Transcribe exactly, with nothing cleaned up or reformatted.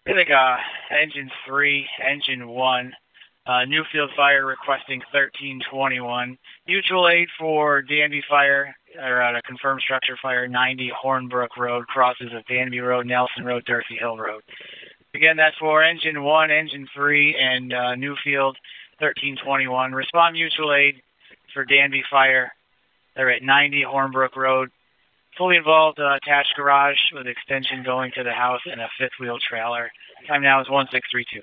I think uh, engine three, engine one, uh, Newfield Fire requesting thirteen twenty-one. Mutual aid for Danby Fire, or at a confirmed structure fire, ninety Hornbrook Road, crosses of Danby Road, Nelson Road, Durfee Hill Road. Again, that's for engine one, engine three, and uh, Newfield thirteen twenty-one. Respond mutual aid for Danby Fire. They're at ninety Hornbrook Road. Fully involved uh, attached garage with extension going to the house and a fifth wheel trailer. Time now is one six three two.